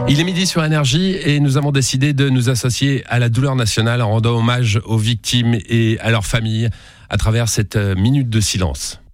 Il est midi sur Énergie et nous avons décidé de nous associer à la douleur nationale en rendant hommage aux victimes et à leurs familles à travers cette minute de silence.